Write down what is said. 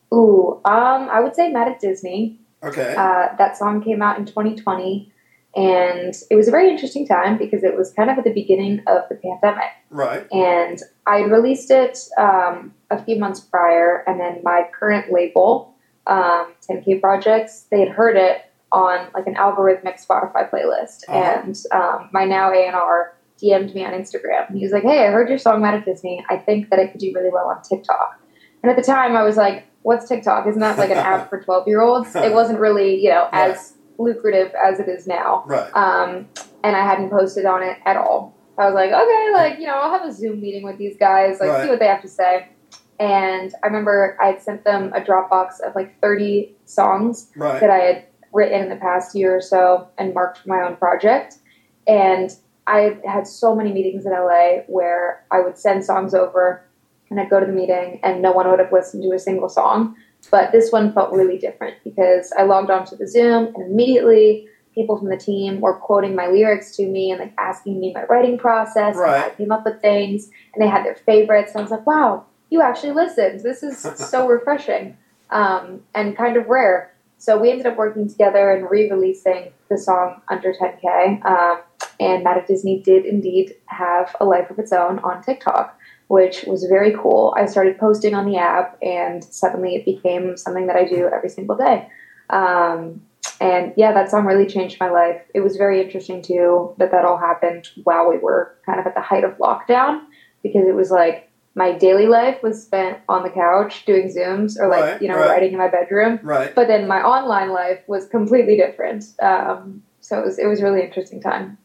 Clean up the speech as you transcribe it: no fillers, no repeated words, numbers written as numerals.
I would say Mad at Disney. Okay. That song came out in 2020, and it was a very interesting time because it was kind of at the beginning of the pandemic. Right. And I released it a few months prior, and then my current label, 10K Projects, they had heard it on like an algorithmic Spotify playlist, Uh-huh. and my now A&R DM'd me on Instagram. He was like, "Hey, I heard your song Mad at Disney. I think that it could do really well on TikTok." And at the time, I was like, "What's TikTok? Isn't that like an app for 12-year-olds?" It wasn't really, Right. as lucrative as it is now. Right. And I hadn't posted on it at all. I was like, okay, like, I'll have a Zoom meeting with these guys, like, see Right. what they have to say. And I remember I had sent them a Dropbox of like 30 songs Right. that I had written in the past year or so and marked for my own project. And I had so many meetings in LA where I would send songs over and I'd go to the meeting and no one would have listened to a single song. But this one felt really different because I logged onto the Zoom and immediately people from the team were quoting my lyrics to me and like asking me my writing process and how I Right. came up with things, and they had their favorites. And I was like, wow, you actually listened. This is so refreshing, and kind of rare. So we ended up working together and re-releasing the song Under 10K. And Mad at Disney did indeed have a life of its own on TikTok, which was very cool. I started posting on the app, and suddenly it became something that I do every single day. Um, and yeah, that song really changed my life. It was very interesting too that all happened while we were kind of at the height of lockdown, because it was like my daily life was spent on the couch doing Zooms or like, Right. Right. writing in my bedroom. Right. But then my online life was completely different. So it was really interesting time.